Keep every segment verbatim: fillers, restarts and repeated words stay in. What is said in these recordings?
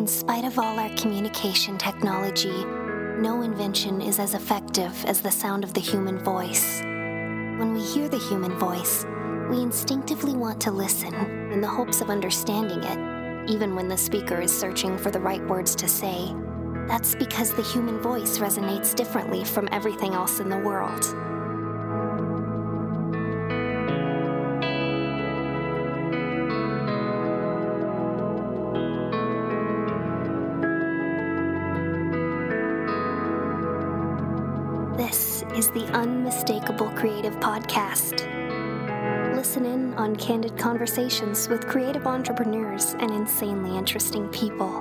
spite of all our communication technology, no invention is as effective as the sound of the human voice. When we hear the human voice, we instinctively want to listen in the hopes of understanding it, even when the speaker is searching for the right words to say. That's because the human voice resonates differently from everything else in the world. This is the Unmistakable Creative Podcast. Listen in on candid conversations with creative entrepreneurs and insanely interesting people.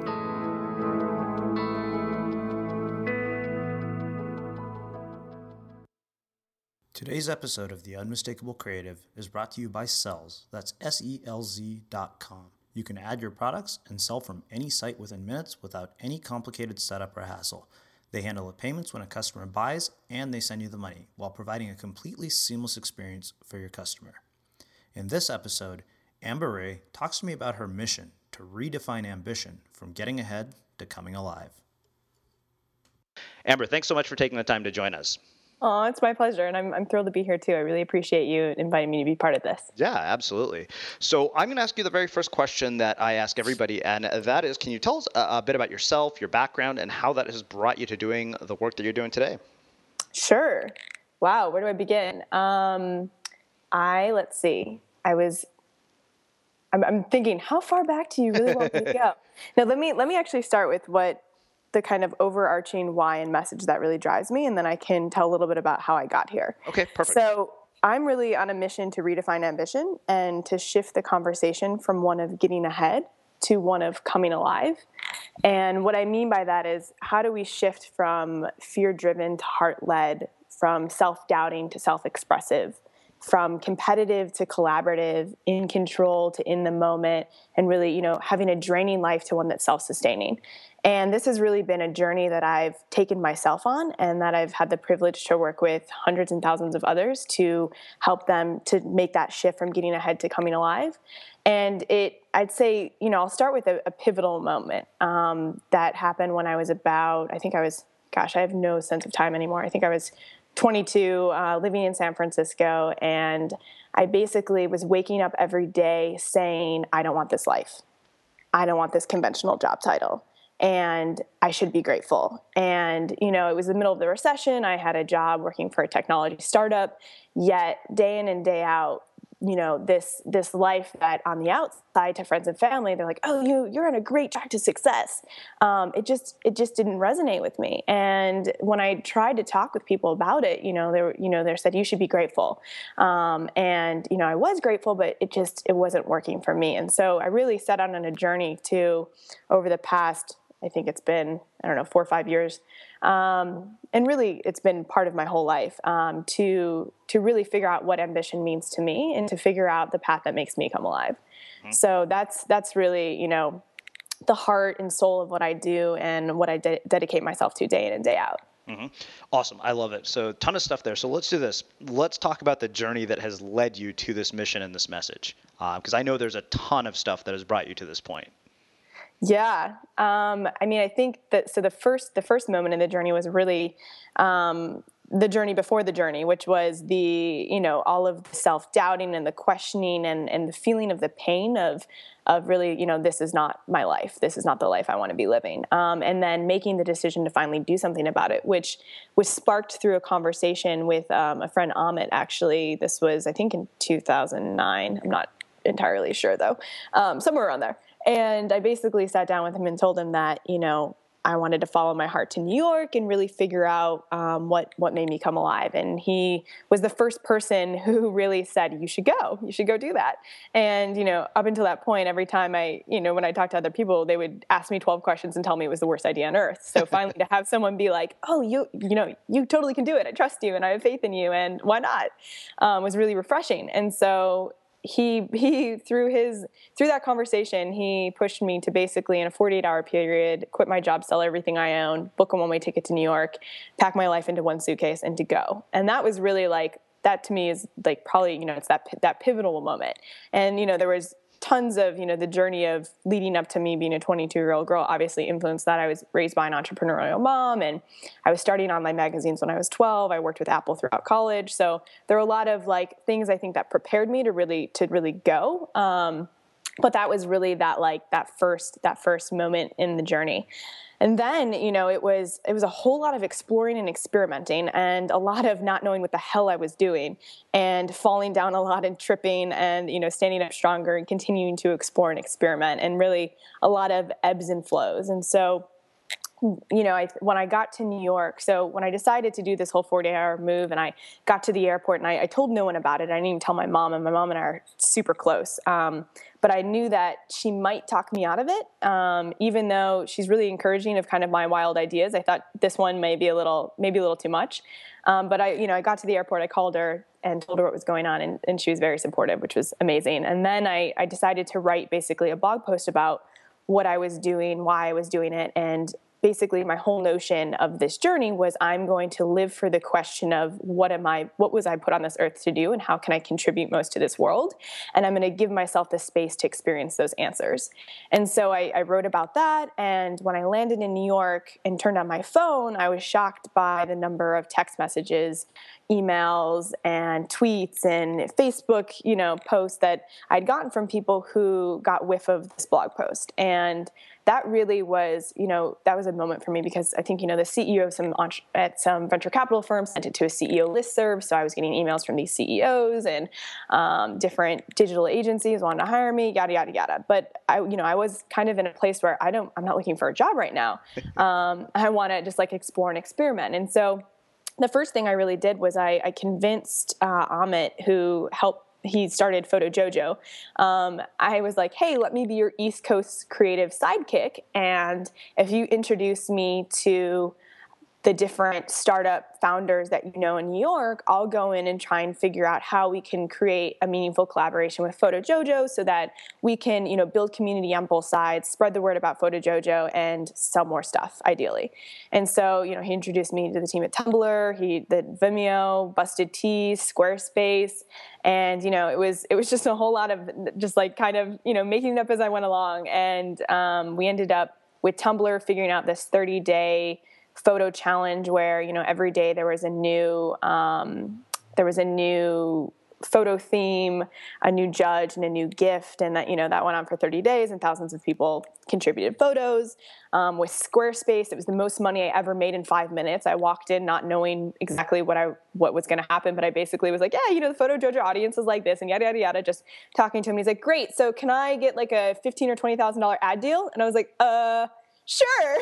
Today's episode of The Unmistakable Creative is brought to you by Selz. That's S E L Z dot com. You can add your products and sell from any site within minutes without any complicated setup or hassle. They handle the payments when a customer buys, and they send you the money while providing a completely seamless experience for your customer. In this episode, Amber Ray talks to me about her mission to redefine ambition from getting ahead to coming alive. Amber, thanks so much for taking the time to join us. Oh, it's my pleasure, and I'm I'm thrilled to be here too. I really appreciate you inviting me to be part of this. Yeah, absolutely. So I'm going to ask you the very first question that I ask everybody, and that is, can you tell us a, a bit about yourself, your background, and how that has brought you to doing the work that you're doing today? Sure. Wow, where do I begin? Um, I, let's see, I was, I'm, I'm thinking, how far back do you really want me to go? Now, let me let me actually start with what the kind of overarching why and message that really drives me, and then I can tell a little bit about how I got here. Okay, perfect. So I'm really on a mission to redefine ambition and to shift the conversation from one of getting ahead to one of coming alive. And what I mean by that is, how do we shift from fear-driven to heart-led, from self-doubting to self-expressive, from competitive to collaborative, in control to in the moment, and really, you know, having a draining life to one that's self-sustaining. And this has really been a journey that I've taken myself on, and that I've had the privilege to work with hundreds and thousands of others to help them to make that shift from getting ahead to coming alive. And it, I'd say, you know, I'll start with a, a pivotal moment um, that happened when I was about, I think I was, gosh, I have no sense of time anymore. I think I was twenty-two, uh, living in San Francisco, and I basically was waking up every day saying, I don't want this life. I don't want this conventional job title. And I should be grateful. And, you know, it was the middle of the recession. I had a job working for a technology startup, yet day in and day out, you know, this, this life that on the outside to friends and family, they're like, oh, you, you're on a great track to success. Um, it just, it just didn't resonate with me. And when I tried to talk with people about it, you know, they were, you know, they said, you should be grateful. Um, and, you know, I was grateful, but it just, it wasn't working for me. And so I really set out on a journey to, over the past, I think it's been, I don't know, four or five years. Um, and really, it's been part of my whole life um, to to really figure out what ambition means to me and to figure out the path that makes me come alive. Mm-hmm. So that's that's really, you know, the heart and soul of what I do and what I de- dedicate myself to day in and day out. Mm-hmm. Awesome. I love it. So a ton of stuff there. So let's do this. Let's talk about the journey that has led you to this mission and this message, because uh, I know there's a ton of stuff that has brought you to this point. Yeah. Um, I mean, I think that, so the first, the first moment in the journey was really, um, the journey before the journey, which was the, you know, all of the self-doubting and the questioning and, and the feeling of the pain of, of really, you know, this is not my life. This is not the life I want to be living. Um, and then making the decision to finally do something about it, which was sparked through a conversation with, um, a friend, Amit, actually. This was, I think, in two thousand nine. I'm not entirely sure though. Um, somewhere around there. And I basically sat down with him and told him that, you know, I wanted to follow my heart to New York and really figure out um, what, what made me come alive. And he was the first person who really said, you should go, you should go do that. And, you know, up until that point, every time I, you know, when I talked to other people, they would ask me twelve questions and tell me it was the worst idea on earth. So finally to have someone be like, oh, you, you know, you totally can do it. I trust you and I have faith in you. And why not? Um, was really refreshing. And so He he through his through that conversation, he pushed me to basically in a forty-eight hour period, quit my job, sell everything I own, book a one-way ticket to New York, pack my life into one suitcase, and to go. And that was really like, that to me is like probably, you know, it's that that pivotal moment. And, you know, there was tons of, you know, the journey of leading up to me being a twenty-two year old girl obviously influenced that. I was raised by an entrepreneurial mom, and I was starting online magazines when I was twelve. I worked with Apple throughout college. So there were a lot of like things I think that prepared me to really, to really go. Um, but that was really that, like that first, that first moment in the journey. And then, you know, it was it was a whole lot of exploring and experimenting, and a lot of not knowing what the hell I was doing, and falling down a lot and tripping, and, you know, standing up stronger and continuing to explore and experiment, and really a lot of ebbs and flows. And so, you know, I, when I got to New York, so when I decided to do this whole forty hour move, and I got to the airport, and I, I told no one about it. I didn't even tell my mom, and my mom and I are super close. Um, but I knew that she might talk me out of it, um, even though she's really encouraging of kind of my wild ideas. I thought this one may be a little, maybe a little too much. Um, but I, you know, I got to the airport, I called her and told her what was going on, and, and she was very supportive, which was amazing. And then I, I decided to write basically a blog post about what I was doing, why I was doing it, and basically my whole notion of this journey was I'm going to live for the question of what am I, what was I put on this earth to do, and how can I contribute most to this world? And I'm going to give myself the space to experience those answers. And so I, I wrote about that. And when I landed in New York and turned on my phone, I was shocked by the number of text messages, emails, and tweets and Facebook, you know, posts that I'd gotten from people who got whiff of this blog post. And that really was, you know, that was a moment for me, because I think, you know, the C E O of some at some venture capital firms sent it to a C E O listserv. So I was getting emails from these C E Os, and um, different digital agencies wanted to hire me, yada, yada, yada. But I, you know, I was kind of in a place where I don't, I'm not looking for a job right now. Um, I want to just like explore and experiment. And so the first thing I really did was I, I convinced uh, Amit, who helped, he started Photo Jojo. Um, I was like, hey, let me be your East Coast creative sidekick. And if you introduce me to the different startup founders that you know in New York, I'll go in and try and figure out how we can create a meaningful collaboration with Photo Jojo so that we can, you know, build community on both sides, spread the word about Photo Jojo, and sell more stuff, ideally. And so, you know, he introduced me to the team at Tumblr, he did Vimeo, Busted Tees, Squarespace, and, you know, it was it was just a whole lot of just like kind of, you know, making it up as I went along. And um, we ended up with Tumblr figuring out this thirty day photo challenge where, you know, every day there was a new, um, there was a new photo theme, a new judge, and a new gift. And that, you know, that went on for thirty days, and thousands of people contributed photos. Um, with Squarespace, it was the most money I ever made in five minutes. I walked in not knowing exactly what I, what was going to happen, but I basically was like, yeah, you know, the Photo Jojo audience is like this, and yada, yada, yada, just talking to him. He's like, great. So can I get like a fifteen or twenty thousand dollars ad deal? And I was like, uh, sure.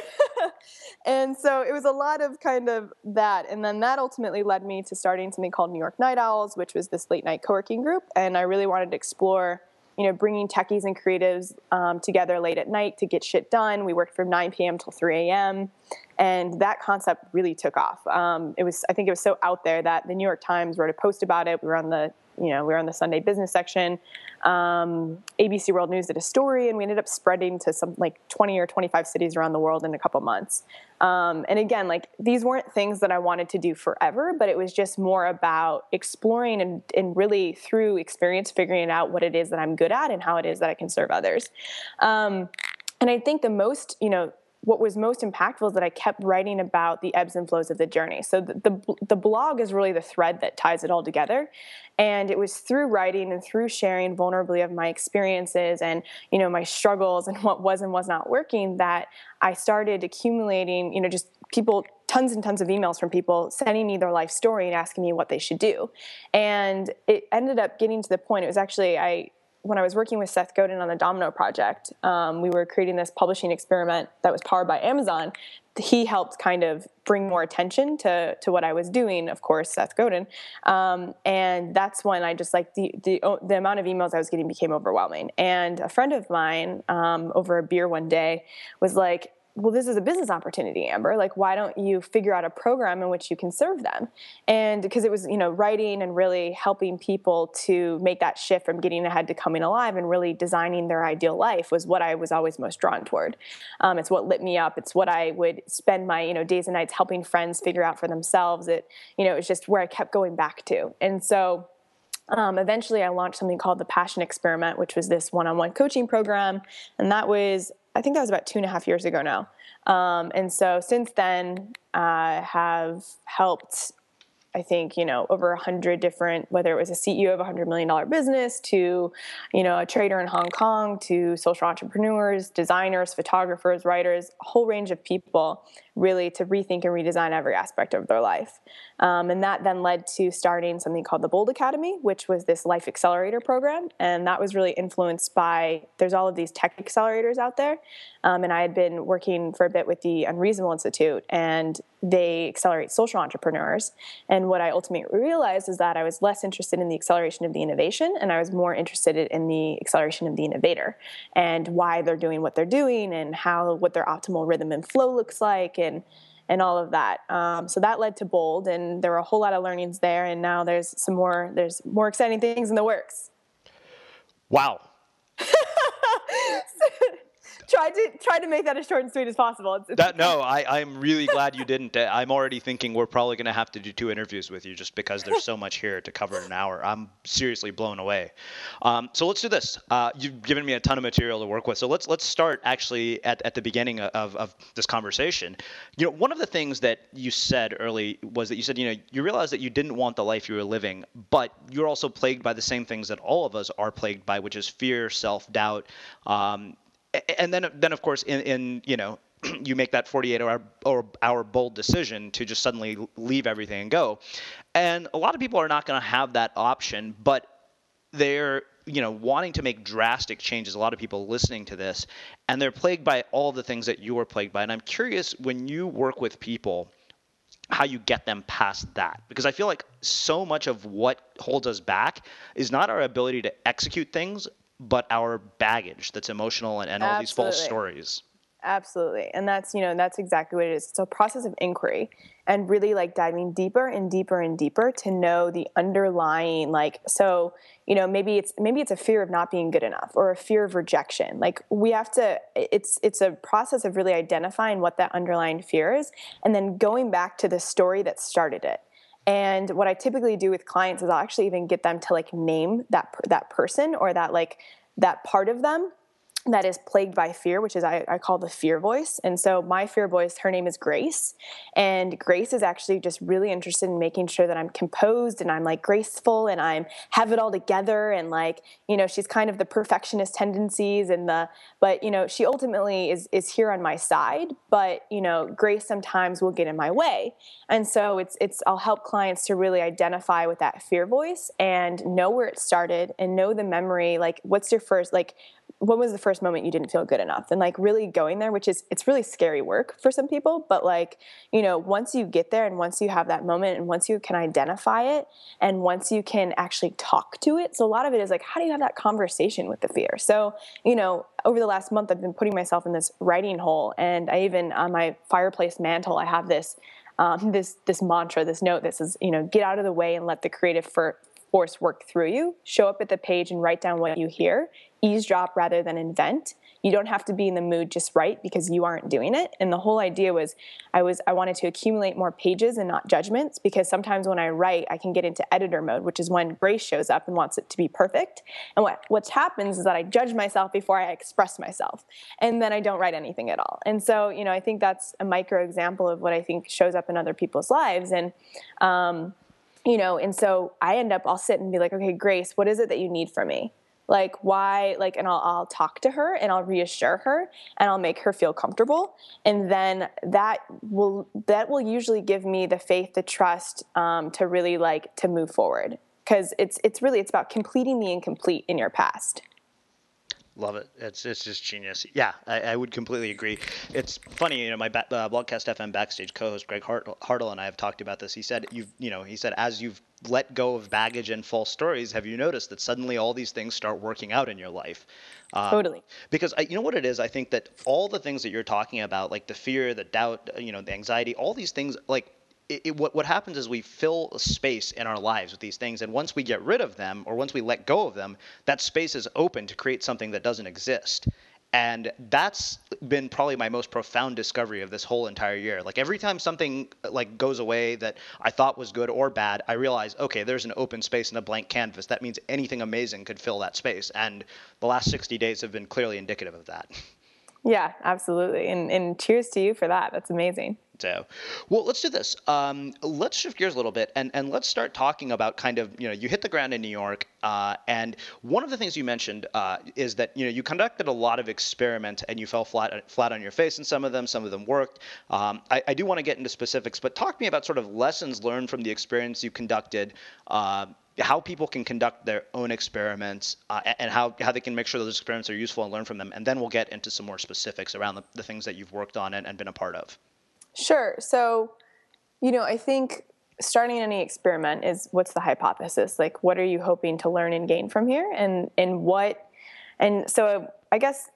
And so it was a lot of kind of that. And then that ultimately led me to starting something called New York Night Owls, which was this late night co-working group. And I really wanted to explore, you know, bringing techies and creatives um, together late at night to get shit done. We worked from nine p.m. till three a.m. And that concept really took off. Um, it was, I think it was so out there that the New York Times wrote a post about it. We were on the, you know, we were on the Sunday business section. Um, A B C World News did a story, and we ended up spreading to some like twenty or twenty-five cities around the world in a couple months. Um, and again, like these weren't things that I wanted to do forever, but it was just more about exploring and, and really through experience, figuring out what it is that I'm good at and how it is that I can serve others. Um, and I think the most, you know, what was most impactful is that I kept writing about the ebbs and flows of the journey. So the, the, the blog is really the thread that ties it all together. And it was through writing and through sharing vulnerably of my experiences and, you know, my struggles and what was and was not working that I started accumulating, you know, just people, tons and tons of emails from people sending me their life story and asking me what they should do. And it ended up getting to the point, it was actually, I, when I was working with Seth Godin on the Domino project, um, we were creating this publishing experiment that was powered by Amazon. He helped kind of bring more attention to to what I was doing, of course, Seth Godin. Um, and that's when I just like the, the the amount of emails I was getting became overwhelming. And a friend of mine um, over a beer one day was like, well, this is a business opportunity, Amber. Like, why don't you figure out a program in which you can serve them? And because it was, you know, writing and really helping people to make that shift from getting ahead to coming alive and really designing their ideal life was what I was always most drawn toward. Um, it's what lit me up. It's what I would spend my, you know, days and nights helping friends figure out for themselves. It, you know, it was just where I kept going back to. And so Um, eventually, I launched something called the Passion Experiment, which was this one-on-one coaching program. And that was, I think that was about two and a half years ago now. Um, and so since then, I have helped, I think, you know, over a hundred different, whether it was a C E O of a hundred million dollar business to, you know, a trader in Hong Kong to social entrepreneurs, designers, photographers, writers, a whole range of people really to rethink and redesign every aspect of their life. Um, and that then led to starting something called the Bold Academy, which was this life accelerator program. And that was really influenced by, there's all of these tech accelerators out there. Um, and I had been working for a bit with the Unreasonable Institute, and they accelerate social entrepreneurs. And what I ultimately realized is that I was less interested in the acceleration of the innovation, and I was more interested in the acceleration of the innovator and why they're doing what they're doing and how, what their optimal rhythm and flow looks like, and and all of that. Um, so that led to Bold, and there were a whole lot of learnings there. And now there's some more, there's more exciting things in the works. Wow. Tried to try to make that as short and sweet as possible. It's, it's that, no, I, I'm really glad you didn't. I'm already thinking we're probably going to have to do two interviews with you just because there's so much here to cover in an hour. I'm seriously blown away. Um, so let's do this. Uh, you've given me a ton of material to work with. So let's let's start actually at, at the beginning of, of this conversation. You know, one of the things that you said early was that you said, you know, you realized that you didn't want the life you were living, but you're also plagued by the same things that all of us are plagued by, which is fear, self-doubt, um, and then, then of course, in, in you know, you make that forty-eight hour, or hour bold decision to just suddenly leave everything and go. And a lot of people are not going to have that option, but they're, you know, wanting to make drastic changes. A lot of people listening to this, and they're plagued by all the things that you are plagued by. And I'm curious, when you work with people, how you get them past that. Because I feel like so much of what holds us back is not our ability to execute things, but our baggage that's emotional and, and all these false stories. Absolutely. And that's, you know, that's exactly what it is. It's a process of inquiry and really like diving deeper and deeper and deeper to know the underlying, like, so, you know, maybe it's, maybe it's a fear of not being good enough or a fear of rejection. Like we have to, it's, it's a process of really identifying what that underlying fear is and then going back to the story that started it. And what I typically do with clients is I'll actually even get them to like name that that person or that like that part of them that is plagued by fear, which is I, I call the fear voice. And so my fear voice, her name is Grace. And Grace is actually just really interested in making sure that I'm composed and I'm like graceful and I'm have it all together. And like, you know, she's kind of the perfectionist tendencies and the, but you know, she ultimately is, is here on my side, but you know, Grace sometimes will get in my way. And so it's, it's, I'll help clients to really identify with that fear voice and know where it started and know the memory, like what's your first, like, when was the first moment you didn't feel good enough? And like really going there, which is, it's really scary work for some people, but like, you know, once you get there and once you have that moment and once you can identify it and once you can actually talk to it. So a lot of it is like, how do you have that conversation with the fear? So, you know, over the last month, I've been putting myself in this writing hole, and I even on my fireplace mantle, I have this, um, this, this mantra, this note that says, you know, get out of the way and let the creative for, force work through you. Show up at the page and write down what you hear. Eavesdrop rather than invent. You don't have to be in the mood just right because you aren't doing it. And the whole idea was I was I wanted to accumulate more pages and not judgments, because sometimes when I write, I can get into editor mode, which is when Grace shows up and wants it to be perfect. And what what happens is that I judge myself before I express myself, and then I don't write anything at all. And so, you know, I think that's a micro example of what I think shows up in other people's lives. And um, you know, and so I end up, I'll sit and be like, okay, Grace, what is it that you need from me? Like, why, like, and I'll, I'll talk to her and I'll reassure her and I'll make her feel comfortable. And then that will, that will usually give me the faith, the trust, um, to really like, to move forward. Cause it's, it's really, it's about completing the incomplete in your past. Love it. It's it's just genius. Yeah, I, I would completely agree. It's funny, you know, my ba- uh, Blogcast F M backstage co-host Greg Hart- Hartle and I have talked about this. He said, you've, you know, he said, as you've let go of baggage and false stories, have you noticed that suddenly all these things start working out in your life? Uh, totally. Because I, you know what it is? I think that all the things that you're talking about, like the fear, the doubt, you know, the anxiety, all these things, like, It, it, what, what happens is we fill a space in our lives with these things, and once we get rid of them, or once we let go of them, that space is open to create something that doesn't exist. And that's been probably my most profound discovery of this whole entire year. Like every time something like goes away that I thought was good or bad, I realize, okay, there's an open space and a blank canvas. That means anything amazing could fill that space. And the last sixty days have been clearly indicative of that. Yeah, absolutely. And, and cheers to you for that. That's amazing. So, well, let's do this. Um, let's shift gears a little bit, and, and let's start talking about kind of, you know, you hit the ground in New York, uh, and one of the things you mentioned uh, is that, you know, you conducted a lot of experiments, and you fell flat flat on your face in some of them. Some of them worked. Um, I, I do want to get into specifics, but talk to me about sort of lessons learned from the experience you conducted, uh, how people can conduct their own experiments, uh, and how, how they can make sure those experiments are useful and learn from them. And then we'll get into some more specifics around the, the things that you've worked on and, and been a part of. Sure. So, you know, I think starting any experiment is what's the hypothesis? Like, what are you hoping to learn and gain from here? And, and what, and so I guess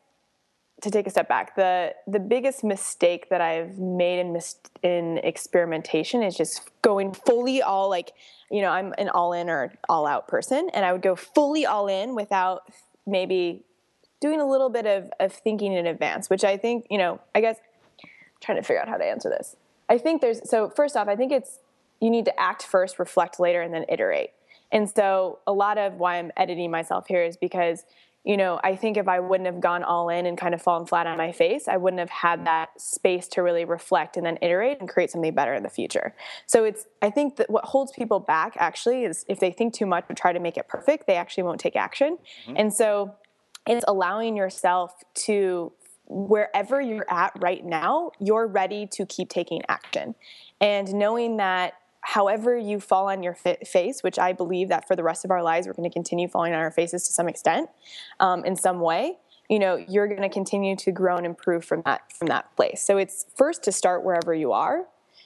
to take a step back, the, the biggest mistake that I've made in, mis- in experimentation is just going fully all like, you know, I'm an all in or all out person, and I would go fully all in without maybe doing a little bit of, of thinking in advance, which I think, you know, I guess, trying to figure out how to answer this. I think there's, so first off, I think it's, you need to act first, reflect later, and then iterate. And so a lot of why I'm editing myself here is because, you know, I think if I wouldn't have gone all in and kind of fallen flat on my face, I wouldn't have had that space to really reflect and then iterate and create something better in the future. So it's, I think that what holds people back actually is if they think too much and try to make it perfect, they actually won't take action. Mm-hmm. And so it's allowing yourself to, wherever you're at right now, you're ready to keep taking action. And knowing that however you fall on your fa- face, which I believe that for the rest of our lives, we're going to continue falling on our faces to some extent, um, in some way, you know, you're going to continue to grow and improve from that, from that place. So it's first to start wherever you are,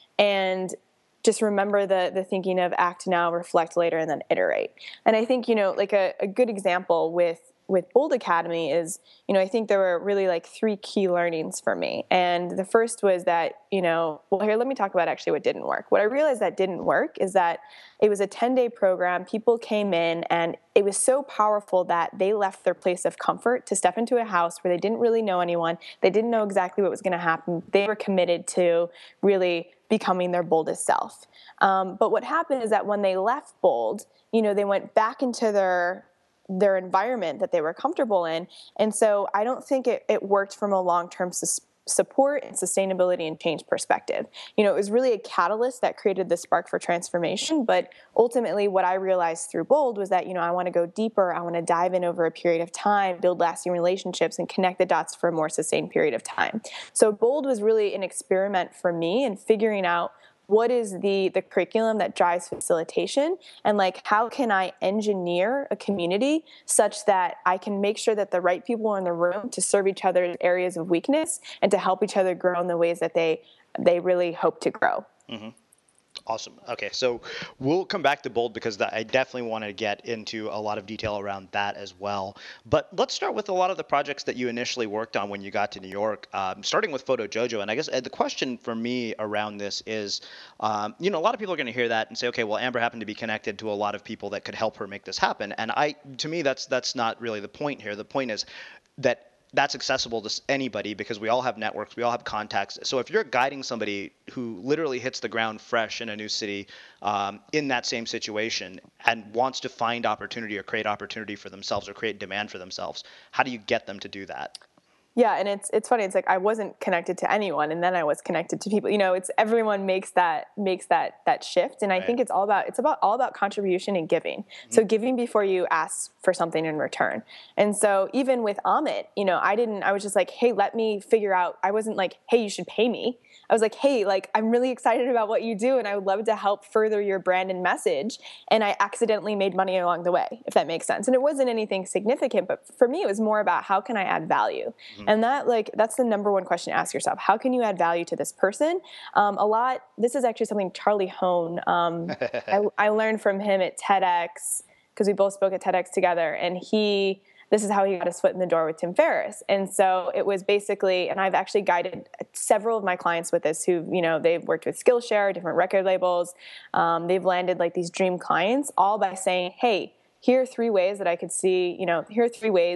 and just remember the the thinking of act now, reflect later, and then iterate. And I think, you know, like a, a good example with with Bold Academy is, you know, I think there were really like three key learnings for me. And the first was that, you know, well, here, let me talk about actually what didn't work. What I realized that didn't work is that it was a ten-day program. People came in, and it was so powerful that they left their place of comfort to step into a house where they didn't really know anyone. They didn't know exactly what was going to happen. They were committed to really becoming their boldest self. Um, but what happened is that when they left Bold, you know, they went back into their their environment that they were comfortable in. And so I don't think it, it worked from a long-term sus- support and sustainability and change perspective. You know, it was really a catalyst that created the spark for transformation. But ultimately what I realized through Bold was that, you know, I want to go deeper. I want to dive in over a period of time, build lasting relationships, and connect the dots for a more sustained period of time. So Bold was really an experiment for me in figuring out what is the the curriculum that drives facilitation, and like how can I engineer a community such that I can make sure that the right people are in the room to serve each other's areas of weakness and to help each other grow in the ways that they they really hope to grow. Mm-hmm. Awesome. Okay, so we'll come back to Bold because that, I definitely want to get into a lot of detail around that as well. But let's start with a lot of the projects that you initially worked on when you got to New York, um, starting with Photo Jojo. And I guess the question for me around this is, um, you know, a lot of people are going to hear that and say, okay, well, Amber happened to be connected to a lot of people that could help her make this happen. And I, to me, that's that's not really the point here. The point is that that's accessible to anybody because we all have networks, we all have contacts. So if you're guiding somebody who literally hits the ground fresh in a new city um, in that same situation and wants to find opportunity or create opportunity for themselves or create demand for themselves, how do you get them to do that? Yeah, and it's it's funny. It's like I wasn't connected to anyone, and then I was connected to people. You know, it's everyone makes that makes that that shift, and I right. think it's all about it's about all about contribution and giving. Mm-hmm. So giving before you ask for something in return. And so even with Amit, you know, I didn't. I was just like, hey, let me figure out. I wasn't like, hey, you should pay me. I was like, hey, like I'm really excited about what you do, and I would love to help further your brand and message. And I accidentally made money along the way, if that makes sense. And it wasn't anything significant, but for me, it was more about how can I add value. Mm-hmm. And that, like, that's the number one question to ask yourself. How can you add value to this person? Um, a lot, this is actually something Charlie Hone, um, I, I learned from him at TEDx, because we both spoke at TEDx together, and he, this is how he got his foot in the door with Tim Ferriss. And so it was basically, and I've actually guided several of my clients with this who, you know, they've worked with Skillshare, different record labels. Um, they've landed like these dream clients all by saying, hey, here are three ways that I could see, you know, here are three ways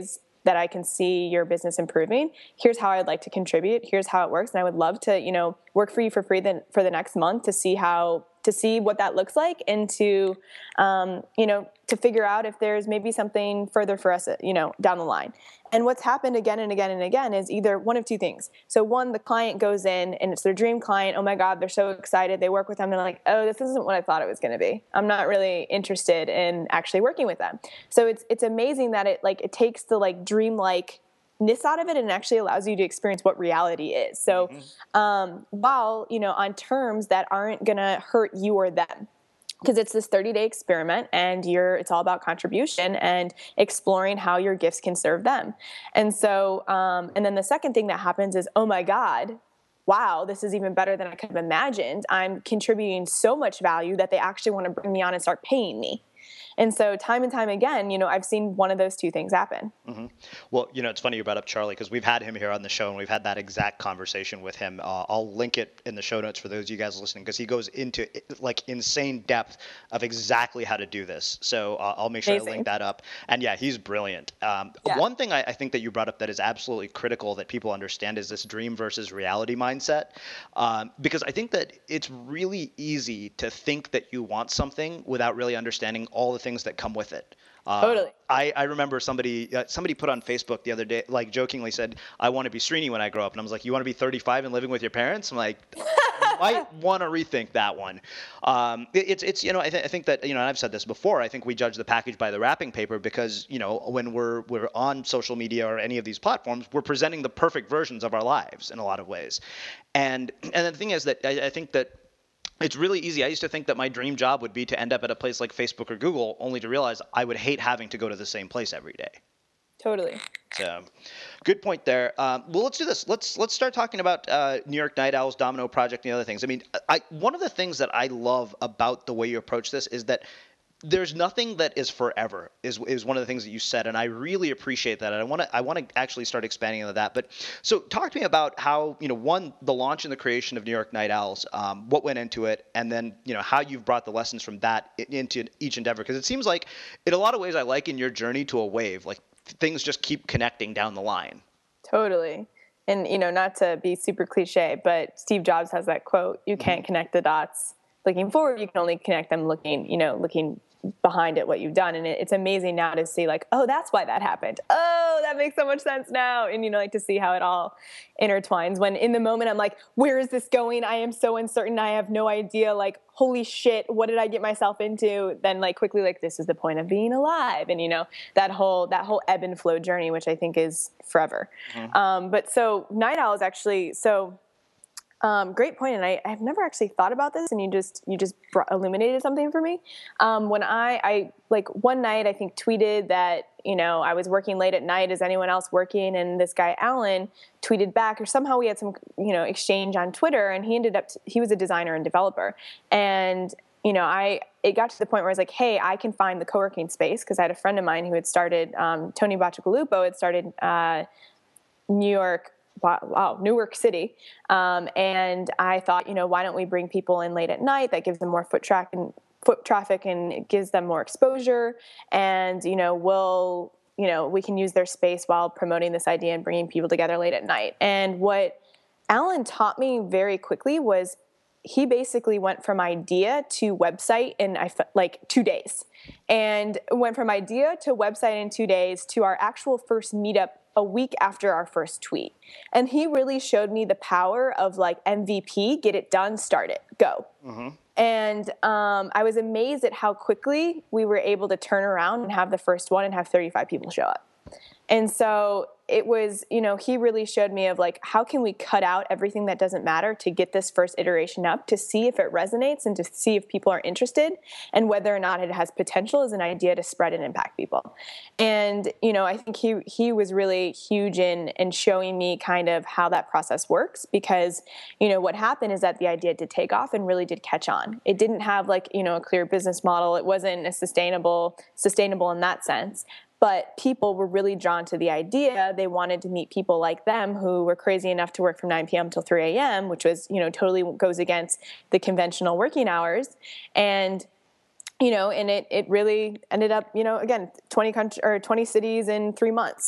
that I can see your business improving. Here's how I'd like to contribute. Here's how it works. And I would love to, you know, work for you for free then for the next month to see how, to see what that looks like and to, um, you know, to figure out if there's maybe something further for us, you know, down the line. And what's happened again and again and again is either one of two things. So one, the client goes in and it's their dream client. Oh my God, they're so excited. They work with them. They're like, oh, this isn't what I thought it was going to be. I'm not really interested in actually working with them. So it's, it's amazing that it like, it takes the like dream-like ness out of it and actually allows you to experience what reality is. So, mm-hmm. um, while, you know, on terms that aren't going to hurt you or them, because it's this thirty day experiment and you're, it's all about contribution and exploring how your gifts can serve them. And so, um, and then the second thing that happens is, oh my God, wow, this is even better than I could have imagined. I'm contributing so much value that they actually want to bring me on and start paying me. And so time and time again, you know, I've seen one of those two things happen. Mm-hmm. Well, you know, it's funny you brought up Charlie because we've had him here on the show and we've had that exact conversation with him. Uh, I'll link it in the show notes for those of you guys listening because he goes into like insane depth of exactly how to do this. So uh, I'll make sure Amazing. I link that up. And yeah, he's brilliant. Um, yeah. One thing I, I think that you brought up that is absolutely critical that people understand is this dream versus reality mindset. Um, because I think that it's really easy to think that you want something without really understanding all the things that come with it. Uh, totally. I, I remember somebody uh, somebody put on Facebook the other day, like jokingly said, I want to be Srini when I grow up. And I was like, you want to be thirty-five and living with your parents? I'm like, you might want to rethink that one. Um, it, it's, it's you know, I, th- I think that, you know, and I've said this before, I think we judge the package by the wrapping paper because, you know, when we're we're on social media or any of these platforms, we're presenting the perfect versions of our lives in a lot of ways. And, and the thing is that I, I think that it's really easy. I used to think that my dream job would be to end up at a place like Facebook or Google, only to realize I would hate having to go to the same place every day. Totally. So, good point there. Um, well, let's do this. Let's let's start talking about uh, New York Night Owls, Domino Project, and the other things. I mean, I one of the things that I love about the way you approach this is that there's nothing that is forever is is one of the things that you said, and I really appreciate that. And I want to I want to actually start expanding into that. But so talk to me about how, you know, one, the launch and the creation of New York Night Owls, um, what went into it, and then, you know, how you've brought the lessons from that into each endeavor. Because it seems like in a lot of ways I liken your journey to a wave. Like things just keep connecting down the line. Totally. And, you know, not to be super cliche, but Steve Jobs has that quote, you can't mm-hmm. connect the dots looking forward, you can only connect them looking, you know, looking behind it, what you've done. And it, it's amazing now to see like, oh, that's why that happened. Oh, that makes so much sense now. And, you know, like to see how it all intertwines when in the moment I'm like, where is this going? I am so uncertain. I have no idea. Like, holy shit, what did I get myself into? Then like quickly, like, this is the point of being alive. And, you know, that whole, that whole ebb and flow journey, which I think is forever. Mm-hmm. Um, but so Night Owl is actually, so Um, great point, and I, I've never actually thought about this, and you just you just brought, illuminated something for me. Um, when I, I like one night, I think tweeted that you know I was working late at night. Is anyone else working? And this guy Alan tweeted back, or somehow we had some you know exchange on Twitter, and he ended up t- he was a designer and developer, and you know I it got to the point where I was like, hey, I can find the co-working space because I had a friend of mine who had started um, Tony Bacigalupo had started uh, New York. Wow, Newark City. Um, and I thought, you know, why don't we bring people in late at night? That gives them more foot track and foot traffic and it gives them more exposure. And, you know, we'll, you know, we can use their space while promoting this idea and bringing people together late at night. And what Alan taught me very quickly was he basically went from idea to website in I like two days and went from idea to website in two days to our actual first meetup a week after our first tweet. And he really showed me the power of like M V P, get it done, start it, go. Mm-hmm. And um, I was amazed at how quickly we were able to turn around and have the first one and have thirty-five people show up. And so it was, you know, he really showed me of like, how can we cut out everything that doesn't matter to get this first iteration up to see if it resonates and to see if people are interested and whether or not it has potential as an idea to spread and impact people. And, you know, I think he, he was really huge in, in showing me kind of how that process works because, you know, what happened is that the idea did take off and really did catch on. It didn't have like, you know, a clear business model. It wasn't a sustainable, sustainable in that sense. But people were really drawn to the idea. They wanted to meet people like them who were crazy enough to work from nine p.m. till three a.m., which was, you know, totally goes against the conventional working hours. And, you know, and it, it really ended up, you know, again, twenty country, or twenty cities in three months.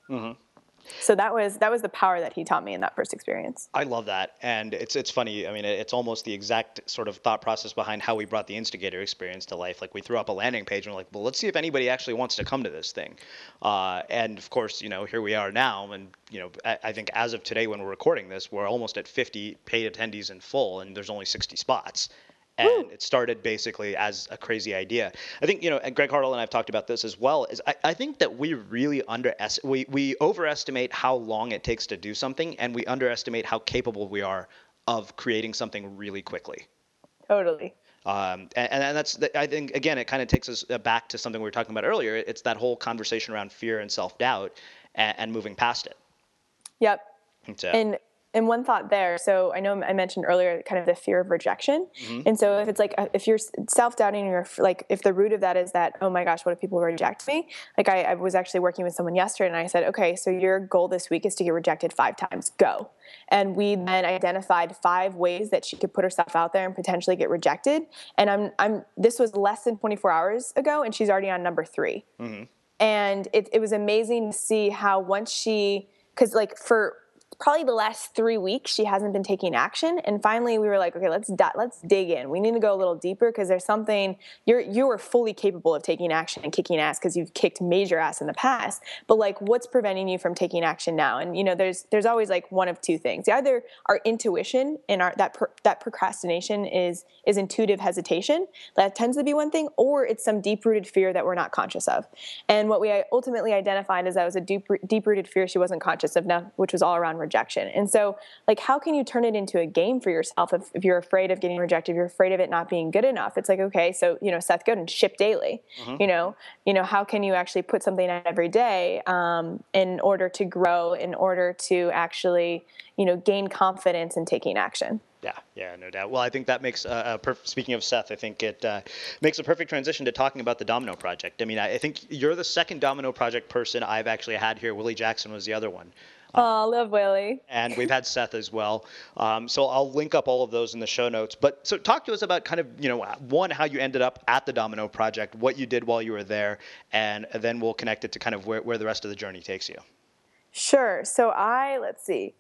Mm-hmm. So that was that was the power that he taught me in that first experience. I love that, and it's it's funny. I mean, it's almost the exact sort of thought process behind how we brought the Instigator experience to life. Like we threw up a landing page and we're like, well, let's see if anybody actually wants to come to this thing. Uh, and of course, you know, here we are now, and you know, I, I think as of today, when we're recording this, we're almost at fifty paid attendees in full, and there's only sixty spots. And Woo. It started basically as a crazy idea. I think, you know, and Greg Hartle and I've talked about this as well, is I, I think that we really underestimate, we, we overestimate how long it takes to do something, and we underestimate how capable we are of creating something really quickly. Totally. Um, and, and that's, I think, again, it kind of takes us back to something we were talking about earlier. It's that whole conversation around fear and self-doubt and, and moving past it. Yep. So. And And one thought there, so I know I mentioned earlier kind of the fear of rejection. Mm-hmm. And so if it's like, if you're self-doubting, or like if the root of that is that, oh my gosh, what if people reject me? Like I, I was actually working with someone yesterday and I said, okay, so your goal this week is to get rejected five times, go. And we then identified five ways that she could put herself out there and potentially get rejected. And I'm, I'm, this was less than twenty-four hours ago and she's already on number three. Mm-hmm. And it, it was amazing to see how once she, cause like for, probably the last three weeks, she hasn't been taking action. And finally we were like, okay, let's di- let's dig in. We need to go a little deeper because there's something, you're, you are fully capable of taking action and kicking ass because you've kicked major ass in the past. But like, what's preventing you from taking action now? And you know, there's, there's always like one of two things. Either our intuition and our, that, pro, that procrastination is, is intuitive hesitation. That tends to be one thing, or it's some deep rooted fear that we're not conscious of. And what we ultimately identified is that was a deep, deep rooted fear she wasn't conscious of now, which was all around rejection. And so like, how can you turn it into a game for yourself if, if you're afraid of getting rejected, if you're afraid of it not being good enough? It's like, okay, so, you know, Seth Godin, ship daily, mm-hmm. you know, you know, how can you actually put something out every day um, in order to grow, in order to actually, you know, gain confidence in taking action? Yeah, yeah, no doubt. Well, I think that makes, uh, a perf- speaking of Seth, I think it uh, makes a perfect transition to talking about the Domino Project. I mean, I, I think you're the second Domino Project person I've actually had here. Willie Jackson was the other one. Um, oh, love Willie. And we've had Seth as well. Um, so I'll link up all of those in the show notes. But so talk to us about kind of, you know, one, how you ended up at the Domino Project, what you did while you were there, and then we'll connect it to kind of where, where the rest of the journey takes you. Sure. So I, let's see.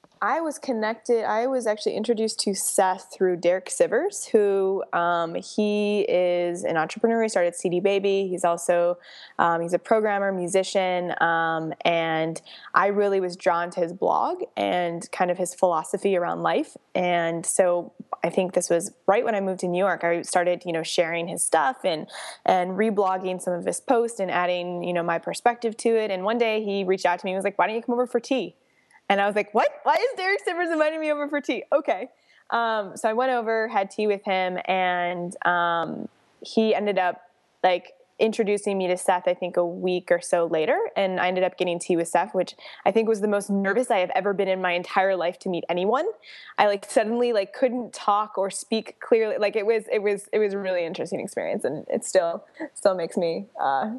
I was connected, I was actually introduced to Seth through Derek Sivers, who um, he is an entrepreneur. He started C D Baby. He's also, um, he's a programmer, musician, um, and I really was drawn to his blog and kind of his philosophy around life. And so I think this was right when I moved to New York. I started, you know, sharing his stuff and, and reblogging some of his posts and adding, you know, my perspective to it. And one day he reached out to me and was like, why don't you come over for tea? And I was like, what? Why is Derek Sivers inviting me over for tea? Okay. Um, so I went over, had tea with him, and um, he ended up like introducing me to Seth, I think a week or so later. And I ended up getting tea with Seth, which I think was the most nervous I have ever been in my entire life to meet anyone. I like suddenly like couldn't talk or speak clearly. Like it was, it was, it was a really interesting experience. And it still, still makes me, uh,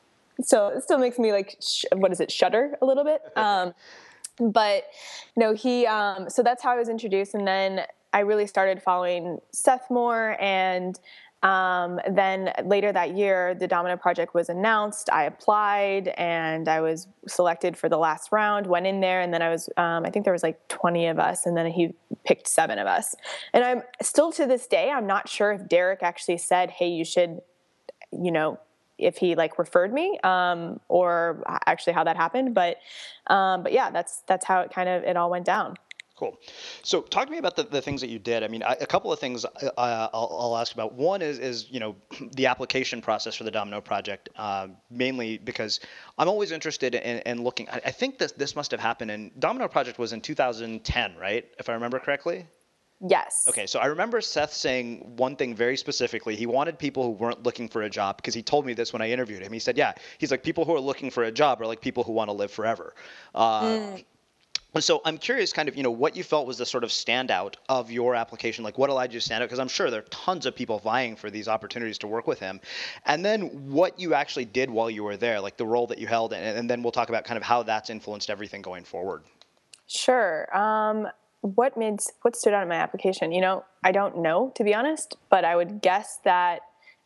so it still makes me like, sh- what is it? Shudder a little bit. Um, But no, he, um, so that's how I was introduced. And then I really started following Seth more. And um, then later that year, the Domino Project was announced. I applied and I was selected for the last round, went in there. And then I was, um, I think there was like twenty of us. And then he picked seven of us. And I'm still to this day, I'm not sure if Derek actually said, hey, you should, you know, if he like referred me, um, or actually how that happened. But, um, but yeah, that's, that's how it kind of, it all went down. Cool. So talk to me about the, the things that you did. I mean, I, a couple of things uh, I'll, I'll ask about. One is, is, you know, the application process for the Domino Project, uh, mainly because I'm always interested in, in looking, I, I think this, this must have happened in, Domino Project was in two thousand ten, right? If I remember correctly? Yes. Okay, so I remember Seth saying one thing very specifically. He wanted people who weren't looking for a job, because he told me this when I interviewed him. He said, yeah, he's like, people who are looking for a job are like people who want to live forever. Uh, mm. And so I'm curious kind of, you know, what you felt was the sort of standout of your application, like what allowed you to stand out? Because I'm sure there are tons of people vying for these opportunities to work with him. And then what you actually did while you were there, like the role that you held, and, and then we'll talk about kind of how that's influenced everything going forward. Sure. Um, what made, what stood out in my application? You know, I don't know, to be honest, but I would guess that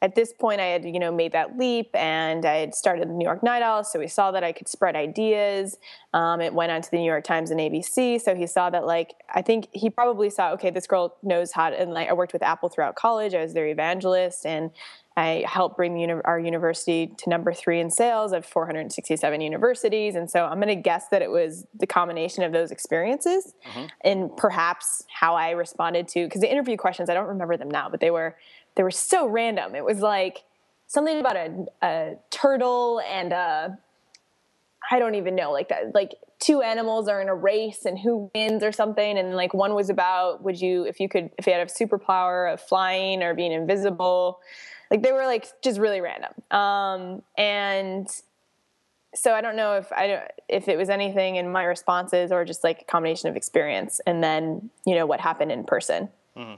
at this point I had, you know, made that leap, and I had started the New York Night Owl. So he saw that I could spread ideas. Um, it went on to the New York Times and A B C. So he saw that, like, I think he probably saw, okay, this girl knows how to, and like I worked with Apple throughout college. I was their evangelist, and I helped bring the uni- our university to number three in sales of four hundred sixty-seven universities. And so I'm going to guess that it was the combination of those experiences mm-hmm. and perhaps how I responded to, because the interview questions, I don't remember them now, but they were, they were so random. It was like something about a, a turtle and a, I don't even know, like that, like two animals are in a race and who wins or something. And like one was about, would you, if you could, if you had a superpower of flying or being invisible, like they were like just really random. Um, and so I don't know if I don't, if it was anything in my responses or just like a combination of experience and then, you know, what happened in person. Mm-hmm.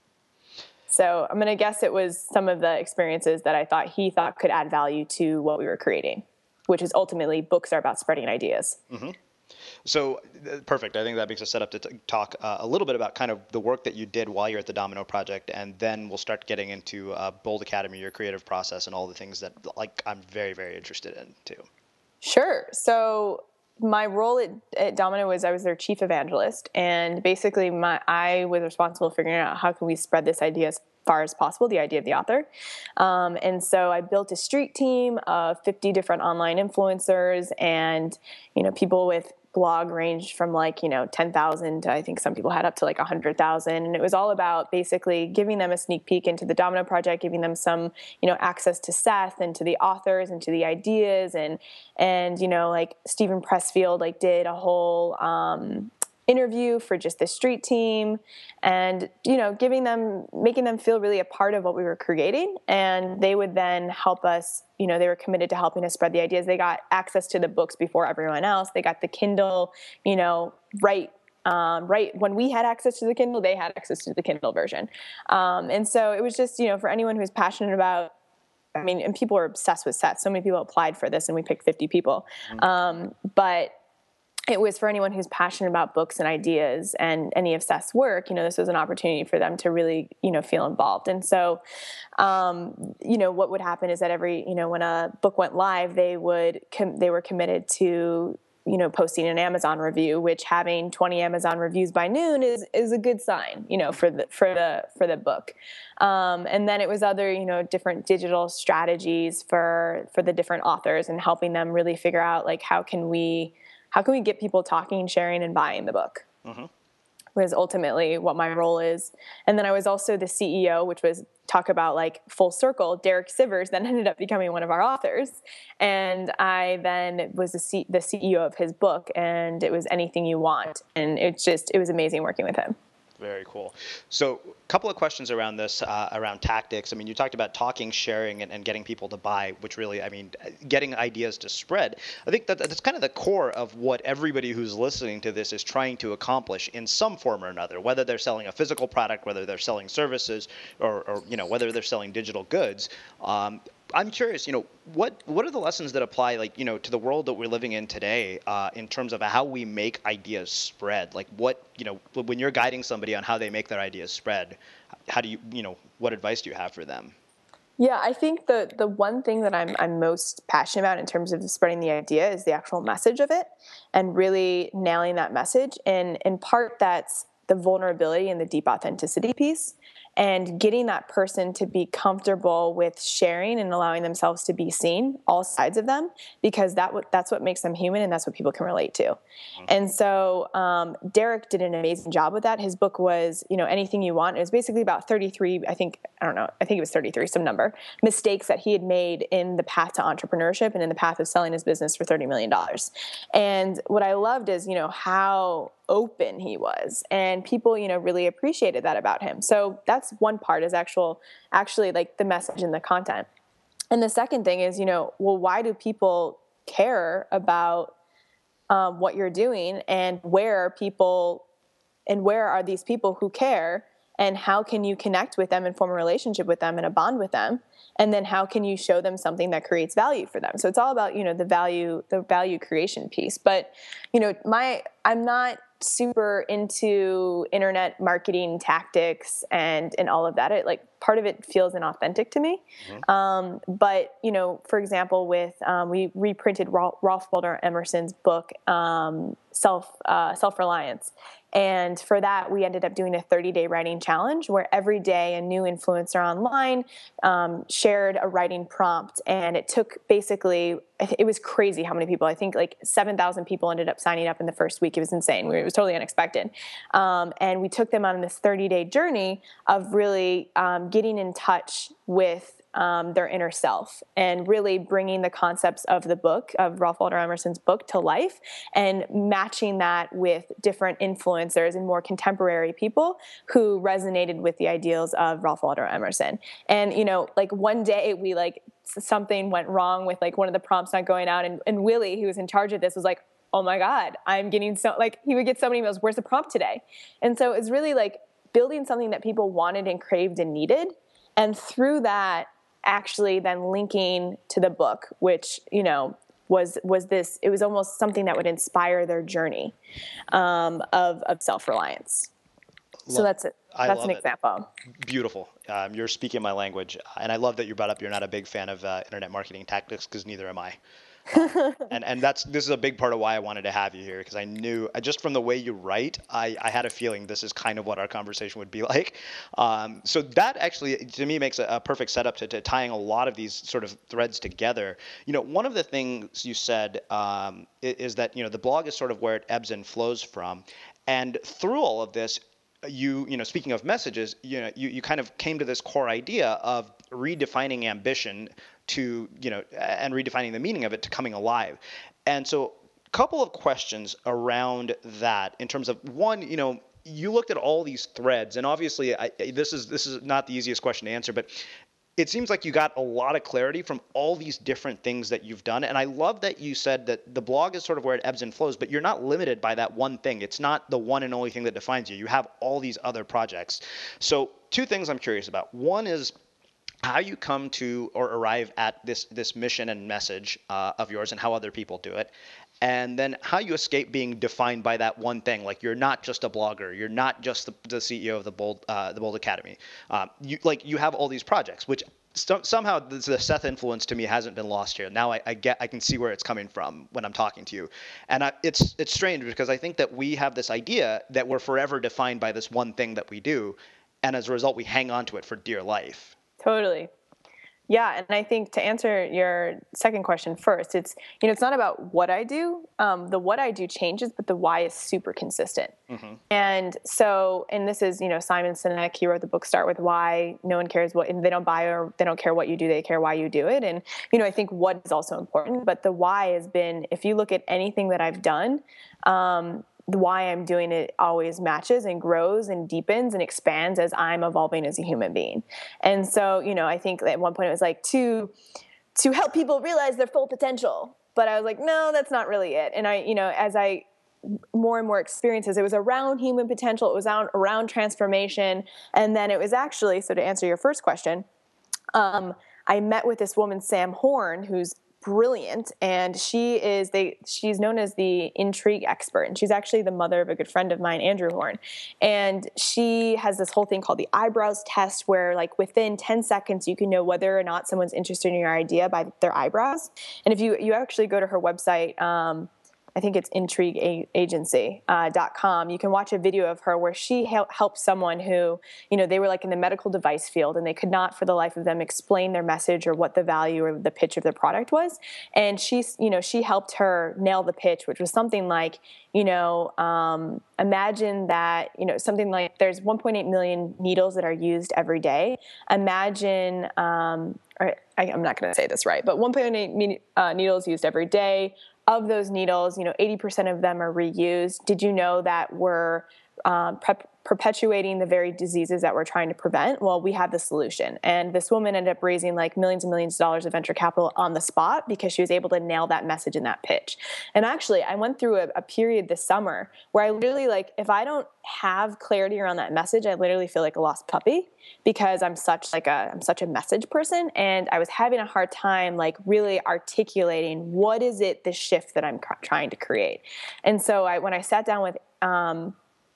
So I'm going to guess it was some of the experiences that I thought he thought could add value to what we were creating, which is ultimately books are about spreading ideas. Mm-hmm. So uh, perfect. I think that makes us set up to t- talk uh, a little bit about kind of the work that you did while you're at the Domino Project, and then we'll start getting into uh, Bold Academy, your creative process, and all the things that like I'm very, very interested in too. Sure. So my role at, at Domino was I was their chief evangelist, and basically my I was responsible for figuring out how can we spread this idea as far as possible, the idea of the author. Um, and so I built a street team of fifty different online influencers, and you know, people with blog ranged from like, you know, ten thousand to I think some people had up to like one hundred thousand. And it was all about basically giving them a sneak peek into the Domino Project, giving them some, you know, access to Seth and to the authors and to the ideas. And, and you know, like Stephen Pressfield like did a whole um, interview for just the street team, and, you know, giving them, making them feel really a part of what we were creating. And they would then help us, you know, they were committed to helping us spread the ideas. They got access to the books before everyone else. They got the Kindle, you know, right, um, right when we had access to the Kindle, they had access to the Kindle version. Um, and so it was just, you know, for anyone who's passionate about, I mean, and people are obsessed with Seth. So many people applied for this and we picked fifty people. Um, but it was for anyone who's passionate about books and ideas and any of Seth's work, you know, this was an opportunity for them to really, you know, feel involved. And so, um, you know, what would happen is that every, you know, when a book went live, they would, com- they were committed to, you know, posting an Amazon review, which having twenty Amazon reviews by noon is, is a good sign, you know, for the, for the, for the book. Um, and then it was other, you know, different digital strategies for, for the different authors and helping them really figure out like, how can we, How can we get people talking, sharing, and buying the book? Mm-hmm. Was ultimately what my role is. And then I was also the C E O, which was talk about like full circle. Derek Sivers then ended up becoming one of our authors. And I then was the, C- the C E O of his book, and it was Anything You Want. And it's just, it was amazing working with him. Very cool. So a couple of questions around this, uh, around tactics. I mean, you talked about talking, sharing, and, and getting people to buy, which really, I mean, getting ideas to spread. I think that that's kind of the core of what everybody who's listening to this is trying to accomplish in some form or another, whether they're selling a physical product, whether they're selling services, or, or you know, whether they're selling digital goods. Um, I'm curious, you know, what what are the lessons that apply, like, you know, to the world that we're living in today, uh, in terms of how we make ideas spread? Like, what, you know, when you're guiding somebody on how they make their ideas spread, how do you, you know, what advice do you have for them? Yeah, I think the the one thing that I'm I'm most passionate about in terms of spreading the idea is the actual message of it, and really nailing that message. And in part, that's the vulnerability and the deep authenticity piece, and getting that person to be comfortable with sharing and allowing themselves to be seen, all sides of them, because that w- that's what makes them human, and that's what people can relate to. Mm-hmm. And so um, Derek did an amazing job with that. His book was, you know, Anything You Want. It was basically about thirty-three, I think, I don't know, I think it was thirty-three, some number, mistakes that he had made in the path to entrepreneurship and in the path of selling his business for thirty million dollars. And what I loved is, you know, how open he was, and people, you know, really appreciated that about him. So that's one part, is actual, actually like the message and the content. And the second thing is, you know, well, why do people care about um, what you're doing, and where are people, and where are these people who care, and how can you connect with them and form a relationship with them and a bond with them? And then how can you show them something that creates value for them? So it's all about, you know, the value, the value creation piece. But, you know, my, I'm not super into internet marketing tactics and, and all of that. It, like, part of it feels inauthentic to me. Mm-hmm. Um, but, you know, for example, with, um, we reprinted Ralph, Ralph Waldo Emerson's book, um, Self, uh, Self-Reliance. And for that, we ended up doing a thirty-day writing challenge where every day a new influencer online um, shared a writing prompt. And it took basically, it was crazy how many people, I think like seven thousand people ended up signing up in the first week. It was insane. It was totally unexpected. Um, and we took them on this thirty-day journey of really um, getting in touch with Um, their inner self and really bringing the concepts of the book, of Ralph Waldo Emerson's book, to life and matching that with different influencers and more contemporary people who resonated with the ideals of Ralph Waldo Emerson. And, you know, like one day we like something went wrong with like one of the prompts not going out, and, and Willie, who was in charge of this, was like, oh my God, I'm getting so, like, he would get so many emails, where's the prompt today? And so it's really like building something that people wanted and craved and needed. And through that, actually then linking to the book, which, you know, was was this, it was almost something that would inspire their journey um, of, of self-reliance. Love, so that's it. That's an example. It. Beautiful. Um, you're speaking my language. And I love that you brought up you're not a big fan of uh, internet marketing tactics, because neither am I. Um, and and that's this is a big part of why I wanted to have you here, because I knew just from the way you write, I, I had a feeling this is kind of what our conversation would be like. Um, so that actually to me makes a, a perfect setup to, to tying a lot of these sort of threads together. You know, one of the things you said um, is, is that, you know, the blog is sort of where it ebbs and flows from, and through all of this, you you know, speaking of messages, you know, you, you kind of came to this core idea of redefining ambition to, you know, and redefining the meaning of it to coming alive. And so a couple of questions around that in terms of, one, you know, you looked at all these threads, and obviously I, this is this is not the easiest question to answer, but it seems like you got a lot of clarity from all these different things that you've done. And I love that you said that the blog is sort of where it ebbs and flows, but you're not limited by that one thing. It's not the one and only thing that defines you. You have all these other projects. So two things I'm curious about. One is how you come to or arrive at this this mission and message uh, of yours, and how other people do it. And then how you escape being defined by that one thing. Like, you're not just a blogger. You're not just the, the C E O of the Bold uh, the Bold Academy. Um, you like you have all these projects, which st- somehow the, the Seth influence to me hasn't been lost here. Now I, I get I can see where it's coming from when I'm talking to you, and I, it's it's strange because I think that we have this idea that we're forever defined by this one thing that we do, and as a result, we hang on to it for dear life. Totally. Yeah, and I think to answer your second question first, it's, you know, it's not about what I do. Um, the what I do changes, but the why is super consistent. Mm-hmm. And so, and this is, you know, Simon Sinek, he wrote the book Start With Why. No one cares what, and they don't buy or they don't care what you do, they care why you do it. And, you know, I think what is also important, but the why has been, if you look at anything that I've done, um, the why I'm doing it always matches and grows and deepens and expands as I'm evolving as a human being. And so, you know, I think at one point it was like to, to help people realize their full potential. But I was like, no, that's not really it. And I, you know, as I more and more experiences, it was around human potential. It was around, around transformation. And then it was actually, so to answer your first question, um, I met with this woman, Sam Horn, who's brilliant, and she is they she's known as the intrigue expert, and she's actually the mother of a good friend of mine, Andrew Horn. And she has this whole thing called the eyebrows test, where like within ten seconds you can know whether or not someone's interested in your idea by their eyebrows. And if you you actually go to her website, um I think it's intrigue agency dot com. You can watch a video of her where she hel- helped someone who, you know, they were like in the medical device field and they could not for the life of them explain their message or what the value or the pitch of their product was. And she's, you know, she helped her nail the pitch, which was something like, you know, um, imagine that, you know, something like there's one point eight million needles that are used every day. Imagine, um, or I, I'm not going to say this right, but one point eight uh, needles used every day. Of those needles, you know, eighty percent of them are reused. Did you know that we're um, prep- perpetuating the very diseases that we're trying to prevent? Well, we have the solution. And this woman ended up raising like millions and millions of dollars of venture capital on the spot because she was able to nail that message in that pitch. And actually, I went through a, a period this summer where I literally, like, if I don't have clarity around that message, I literally feel like a lost puppy because I'm such like a, I'm such a message person. And I was having a hard time, like, really articulating what is it, the shift that I'm cr- trying to create. And so I, when I sat down with, um,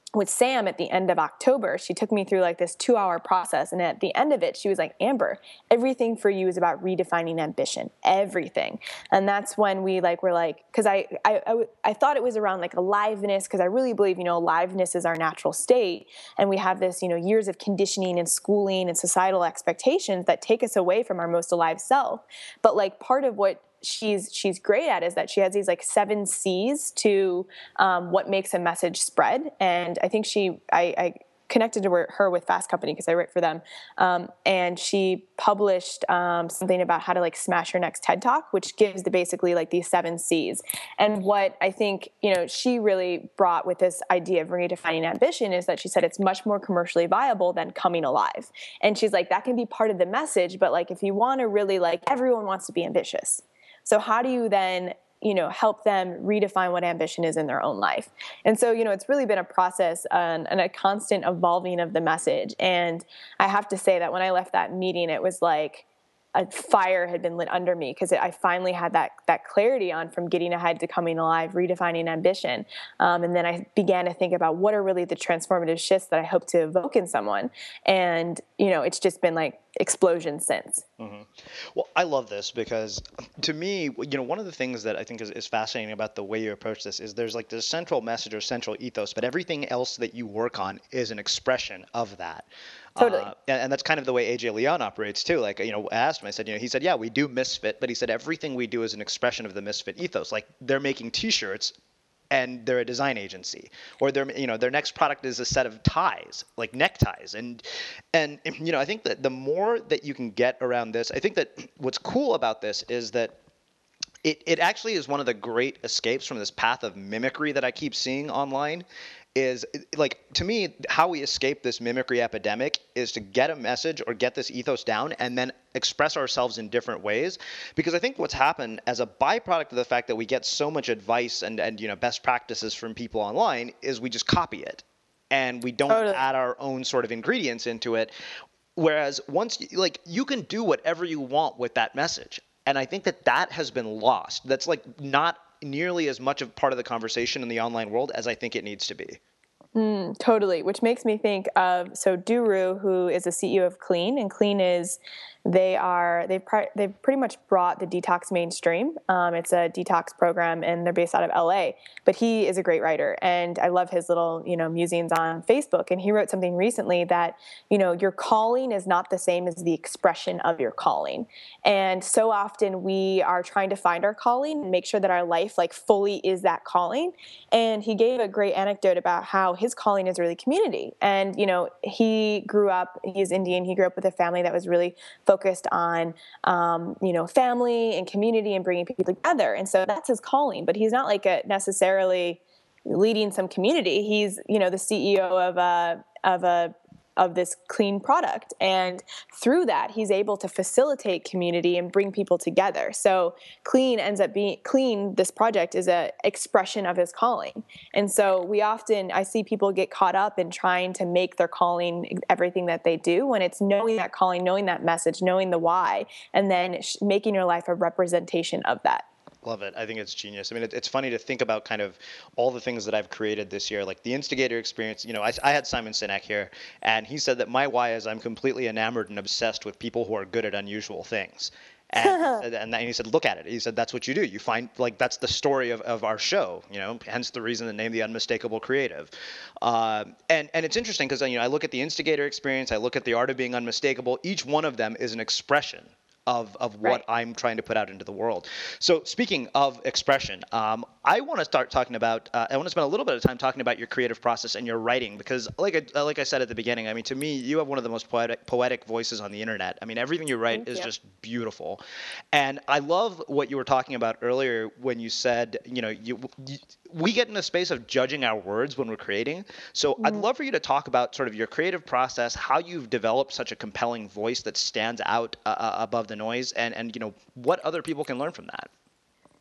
with Sam at the end of October, she took me through like this two hour process. And at the end of it, she was like, Amber, everything for you is about redefining ambition, everything. And that's when we like, were like, cause I, I, I, I thought it was around like aliveness. Cause I really believe, you know, aliveness is our natural state. And we have this, you know, years of conditioning and schooling and societal expectations that take us away from our most alive self. But like part of what she's she's great at is that she has these like seven C's to um, what makes a message spread. And I think she I, I connected to her, her with Fast Company because I write for them, um, and she published um, something about how to like smash your next TED Talk, which gives the basically like these seven C's. And what I think you know she really brought with this idea of redefining ambition is that she said it's much more commercially viable than coming alive. And she's like, that can be part of the message, but like if you want to really like everyone wants to be ambitious. So how do you then, you know, help them redefine what ambition is in their own life? And so, you know, it's really been a process and, and a constant evolving of the message. And I have to say that when I left that meeting, it was like a fire had been lit under me because I finally had that that clarity on from getting ahead to coming alive, redefining ambition. Um, and then I began to think about what are really the transformative shifts that I hope to evoke in someone. And, you know, it's just been like explosion since. Mm-hmm. Well, I love this because to me, you know, one of the things that I think is, is fascinating about the way you approach this is there's like this central message or central ethos, but everything else that you work on is an expression of that. Totally. Uh, and, and that's kind of the way A J Leon operates too. Like, you know, I asked him, I said, you know, he said, yeah, we do Misfit, but he said everything we do is an expression of the Misfit ethos. Like they're making t-shirts and they're a design agency, or their, you know, their next product is a set of ties, like neckties. And, and, you know, I think that the more that you can get around this, I think that what's cool about this is that it, it actually is one of the great escapes from this path of mimicry that I keep seeing online. Is like, to me, how we escape this mimicry epidemic is to get a message or get this ethos down and then express ourselves in different ways. Because I think what's happened as a byproduct of the fact that we get so much advice and, and you know, best practices from people online is we just copy it and we don't Totally. add our own sort of ingredients into it. Whereas once, like, you can do whatever you want with that message. And I think that that has been lost. That's like not nearly as much of part of the conversation in the online world as I think it needs to be. Mm, totally, which makes me think of, so Duru, who is the C E O of Clean, and Clean is, they are, they've, they've pretty much brought the detox mainstream. Um, it's a detox program, and they're based out of L A, but he is a great writer, and I love his little, you know, musings on Facebook, and he wrote something recently that, you know, your calling is not the same as the expression of your calling. And so often we are trying to find our calling and make sure that our life, like, fully is that calling. And he gave a great anecdote about how his calling is really community. And, you know, he grew up, he's Indian, he grew up with a family that was really focused on, um, you know, family and community and bringing people together. And so that's his calling, but he's not like a necessarily leading some community. He's, you know, the C E O of a, of a, of this clean product. And through that, he's able to facilitate community and bring people together. So clean ends up being clean. This project is a expression of his calling. And so we often, I see people get caught up in trying to make their calling everything that they do, when it's knowing that calling, knowing that message, knowing the why, and then sh- making your life a representation of that. Love it. I think it's genius. I mean, it, it's funny to think about kind of all the things that I've created this year, like the Instigator experience. You know, I, I had Simon Sinek here, and he said that my why is I'm completely enamored and obsessed with people who are good at unusual things. And, he said, and he said, look at it. He said, that's what you do. You find, like, that's the story of, of our show, you know, hence the reason the name The Unmistakable Creative. Uh, and, and it's interesting because, you know, I look at the Instigator experience, I look at the Art of Being Unmistakable. Each one of them is an expression of, of what Right. I'm trying to put out into the world. So speaking of expression, um, I want to start talking about, uh, I want to spend a little bit of time talking about your creative process and your writing, because like I, like I said at the beginning, I mean, to me, you have one of the most poetic, poetic voices on the internet. I mean, everything you write Thank is you. just beautiful. And I love what you were talking about earlier when you said, you know, you, you we get in a space of judging our words when we're creating. So mm-hmm. I'd love for you to talk about sort of your creative process, how you've developed such a compelling voice that stands out uh, above the noise, and, and, you know, what other people can learn from that.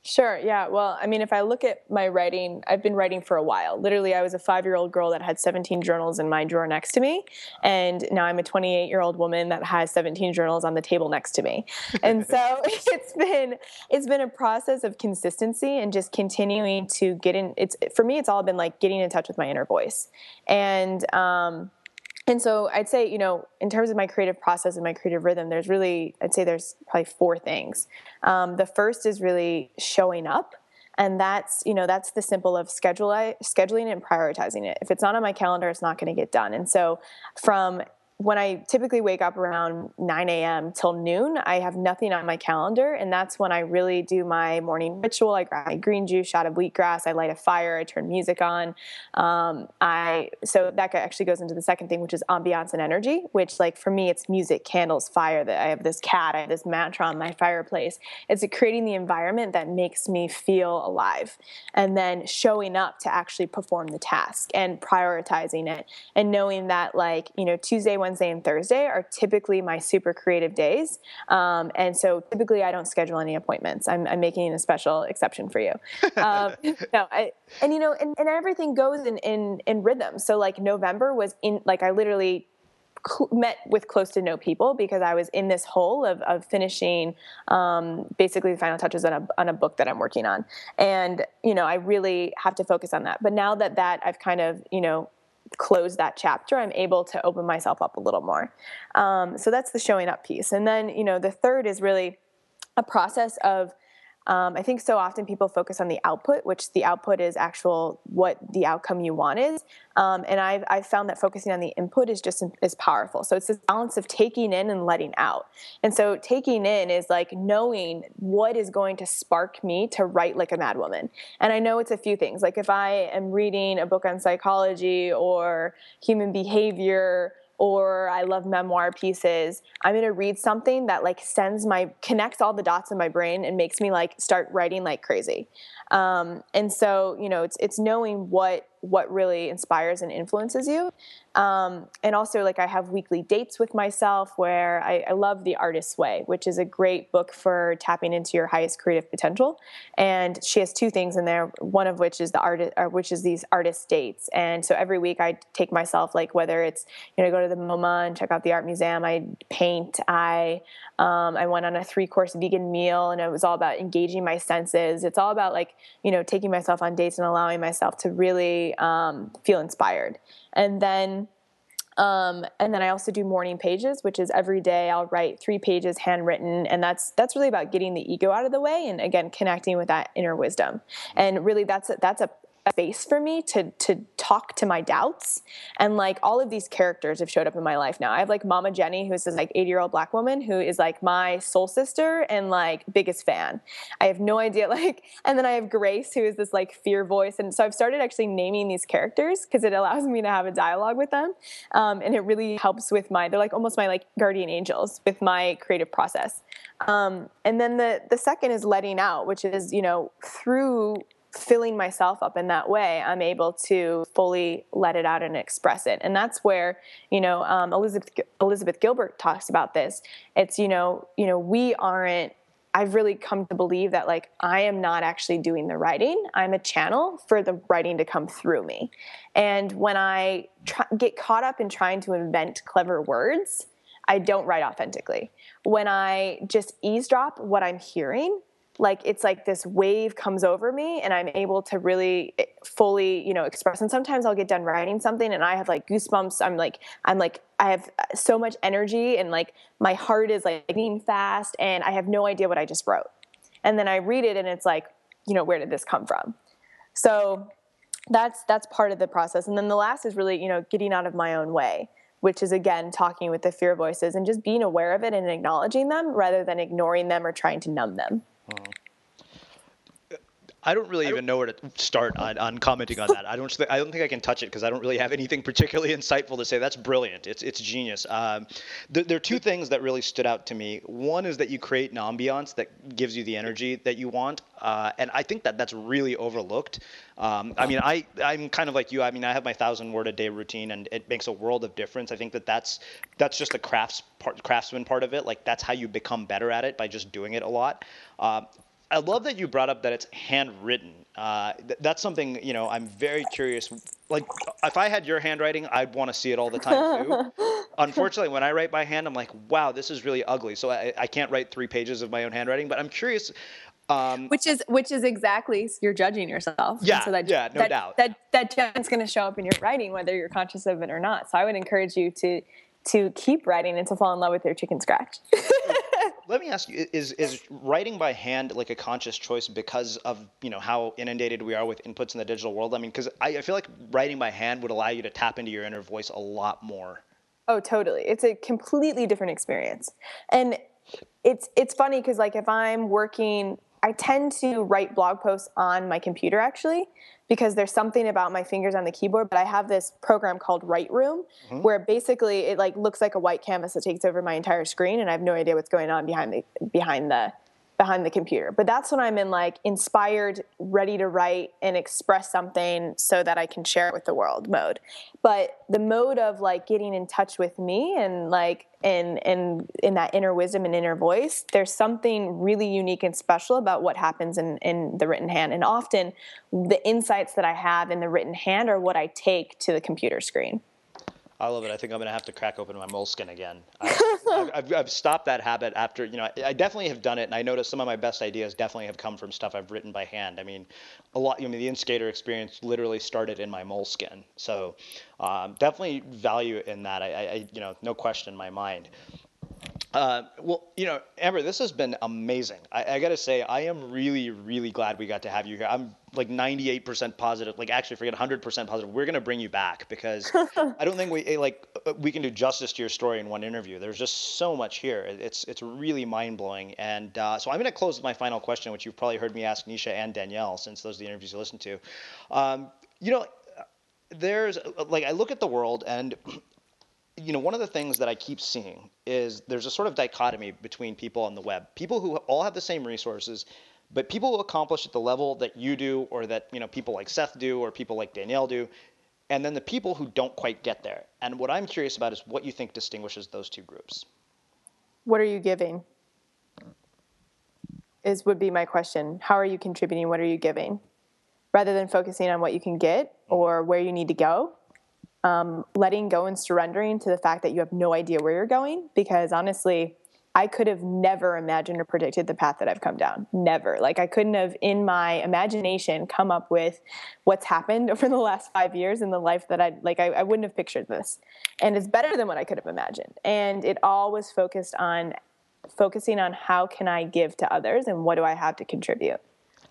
Sure. Yeah. Well, I mean, if I look at my writing, I've been writing for a while. Literally, I was a five-year-old girl that had seventeen journals in my drawer next to me. And now I'm a twenty-eight-year-old woman that has seventeen journals on the table next to me. And so it's been it's been a process of consistency and just continuing to get in. It's for me, it's all been like getting in touch with my inner voice. And um And so I'd say, you know, in terms of my creative process and my creative rhythm, there's really, I'd say there's probably four things. Um, the first is really showing up. And that's, you know, that's the simple of schedule, scheduling and prioritizing it. If it's not on my calendar, it's not going to get done. And so from when I typically wake up around nine a.m. till noon, I have nothing on my calendar. And that's when I really do my morning ritual. I grab my green juice, shot of wheatgrass. I light a fire. I turn music on. Um, I So that actually goes into the second thing, which is ambiance and energy, which like for me, it's music, candles, fire. That I have this cat, I have this mantra on my fireplace. It's creating the environment that makes me feel alive. And then showing up to actually perform the task and prioritizing it and knowing that like, you know, Tuesday, Wednesday, and Thursday are typically my super creative days. Um, and so typically I don't schedule any appointments. I'm, I'm making a special exception for you. Um, no, I, and you know, and, and everything goes in, in, in rhythm. So like November was in, like I literally cl- met with close to no people because I was in this hole of, of finishing um, basically the final touches on a, on a book that I'm working on. And, you know, I really have to focus on that. But now that that I've kind of, you know, close that chapter, I'm able to open myself up a little more. Um, so that's the showing up piece. And then, you know, the third is really a process of, um, I think so often people focus on the output, which the output is actual what the outcome you want is. Um, and I've, I've found that focusing on the input is just as powerful. So it's this balance of taking in and letting out. And so taking in is like knowing what is going to spark me to write like a madwoman. And I know it's a few things. Like if I am reading a book on psychology or human behavior, or I love memoir pieces, I'm going to read something that like sends my, connects all the dots in my brain and makes me like start writing like crazy. Um, and so, you know, it's, it's knowing what, what really inspires and influences you. Um, and also like I have weekly dates with myself where I, I love The Artist's Way, which is a great book for tapping into your highest creative potential. And she has two things in there, one of which is the art, or which is these artist dates. And so every week I take myself, like whether it's, you know, go to the MoMA and check out the art museum, I paint, I, um, I went on a three course vegan meal and it was all about engaging my senses. It's all about like, you know, taking myself on dates and allowing myself to really um, feel inspired. And then Um, and then I also do morning pages, which is every day I'll write three pages handwritten. And that's, that's really about getting the ego out of the way. And again, connecting with that inner wisdom. And really that's, a, that's a space for me to, to talk to my doubts. And like all of these characters have showed up in my life now. I have like Mama Jenny, who's this like eighty year old black woman who is like my soul sister and like biggest fan. I have no idea. Like, and then I have Grace, who is this like fear voice. And so I've started actually naming these characters because it allows me to have a dialogue with them. Um, and it really helps with my, they're like almost my like guardian angels with my creative process. Um, and then the, the second is letting out, which is, you know, through filling myself up in that way, I'm able to fully let it out and express it. And that's where, you know, um, Elizabeth, Elizabeth Gilbert talks about this. It's, you know, you know, we aren't, I've really come to believe that like, I am not actually doing the writing. I'm a channel for the writing to come through me. And when I try, get caught up in trying to invent clever words, I don't write authentically. When I just eavesdrop what I'm hearing, like it's like this wave comes over me and I'm able to really fully, you know, express. And sometimes I'll get done writing something and I have like goosebumps. I'm like, I'm like, I have so much energy and like my heart is like beating fast and I have no idea what I just wrote. And then I read it and it's like, you know, where did this come from? So that's, that's part of the process. And then the last is really, you know, getting out of my own way, which is, again, talking with the fear voices and just being aware of it and acknowledging them rather than ignoring them or trying to numb them. I don't really even know where to start on, on commenting on that. I don't. I don't think I can touch it because I don't really have anything particularly insightful to say. That's brilliant. It's it's genius. Um, th- there are two things that really stood out to me. One is that you create an ambiance that gives you the energy that you want, uh, and I think that that's really overlooked. Um, I mean, I I'm kind of like you. I mean, I have my thousand word a day routine, and it makes a world of difference. I think that that's that's just the crafts part, craftsman part of it. Like that's how you become better at it by just doing it a lot. Uh, I love that you brought up that it's handwritten. Uh, th- that's something, you know, I'm very curious. Like, if I had your handwriting, I'd want to see it all the time too. Unfortunately, when I write by hand, I'm like, wow, this is really ugly. So I, I can't write three pages of my own handwriting. But I'm curious. Um, which is which is exactly you're judging yourself. Yeah, and so that, yeah, no that, doubt. That that judgment's going to show up in your writing, whether you're conscious of it or not. So I would encourage you to to keep writing and to fall in love with your chicken scratch. Let me ask you: Is is writing by hand like a conscious choice because of you know how inundated we are with inputs in the digital world? I mean, because I, I feel like writing by hand would allow you to tap into your inner voice a lot more. Oh, totally. It's a completely different experience, and it's it's funny because like if I'm working. I tend to write blog posts on my computer actually because there's something about my fingers on the keyboard, but I have this program called Write Room mm-hmm. where basically it like looks like a white canvas that takes over my entire screen and I have no idea what's going on behind the behind the behind the computer. But that's when I'm in like inspired, ready to write and express something so that I can share it with the world mode. But the mode of like getting in touch with me and like in in in that inner wisdom and inner voice, there's something really unique and special about what happens in, in the written hand. And often the insights that I have in the written hand are what I take to the computer screen. I love it. I think I'm going to have to crack open my Moleskine again. I, I've, I've stopped that habit after, you know, I, I definitely have done it. And I noticed some of my best ideas definitely have come from stuff I've written by hand. I mean, a lot, I mean, the Instigator experience literally started in my Moleskine. So um, definitely value in that. I, I, you know, no question in my mind. Uh, well, you know, Amber, this has been amazing. I, I got to say, I am really, really glad we got to have you here. I'm like ninety-eight percent positive, like actually forget one hundred percent positive. We're going to bring you back because I don't think we like we can do justice to your story in one interview. There's just so much here. It's it's really mind blowing. And uh, so I'm going to close with my final question, which you've probably heard me ask Nisha and Danielle since those are the interviews you listen to. Um, you know, there's like I look at the world and you know, one of the things that I keep seeing is there's a sort of dichotomy between people on the web. People who all have the same resources, but people who accomplish at the level that you do or that, you know, people like Seth do or people like Danielle do, and then the people who don't quite get there. And what I'm curious about is what you think distinguishes those two groups. What are you giving? Is would be my question. How are you contributing? What are you giving? Rather than focusing on what you can get or where you need to go. Um, letting go and surrendering to the fact that you have no idea where you're going, because honestly, I could have never imagined or predicted the path that I've come down. Never. Like I couldn't have in my imagination come up with what's happened over the last five years in the life that I like. I, I wouldn't have pictured this, and it's better than what I could have imagined. And it all was focused on focusing on how can I give to others and what do I have to contribute.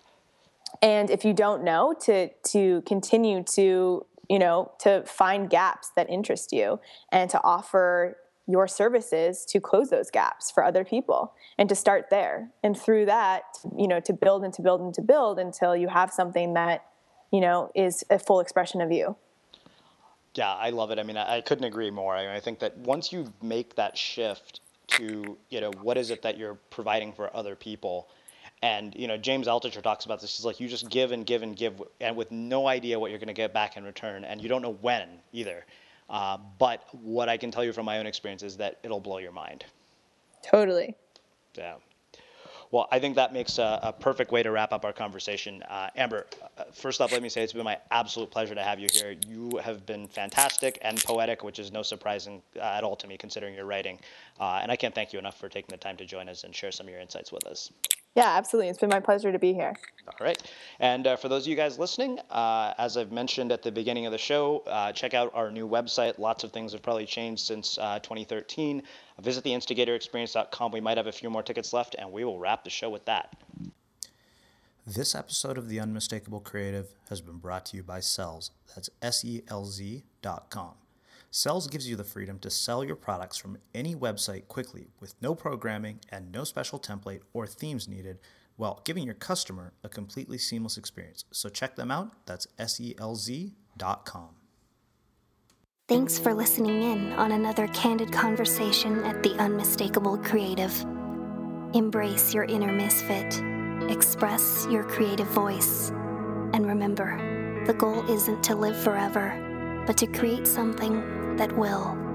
And if you don't know, to to continue to you know, to find gaps that interest you and to offer your services to close those gaps for other people and to start there. And through that, you know, to build and to build and to build until you have something that, you know, is a full expression of you. Yeah, I love it. I mean, I, I couldn't agree more. I, I think that once you make that shift to, you know, what is it that you're providing for other people. And, you know, James Altucher talks about this. He's like, you just give and give and give, and with no idea what you're going to get back in return. And you don't know when either. Uh, but what I can tell you from my own experience is that it'll blow your mind. Totally. Yeah. Well, I think that makes a, a perfect way to wrap up our conversation. Uh, Amber, uh, first off, let me say it's been my absolute pleasure to have you here. You have been fantastic and poetic, which is no surprising uh, at all to me considering your writing. Uh, and I can't thank you enough for taking the time to join us and share some of your insights with us. Yeah, absolutely. It's been my pleasure to be here. All right. And uh, for those of you guys listening, uh, as I've mentioned at the beginning of the show, uh, check out our new website. Lots of things have probably changed since uh, twenty thirteen. Visit the instigator experience dot com. We might have a few more tickets left, and we will wrap the show with that. This episode of The Unmistakable Creative has been brought to you by Selz. That's S E L Z dot com. Selz gives you the freedom to sell your products from any website quickly with no programming and no special template or themes needed, while giving your customer a completely seamless experience. So check them out. That's S E L Z dot com. Thanks for listening in on another candid conversation at The Unmistakable Creative. Embrace your inner misfit. Express your creative voice. And remember, the goal isn't to live forever, but to create something that will.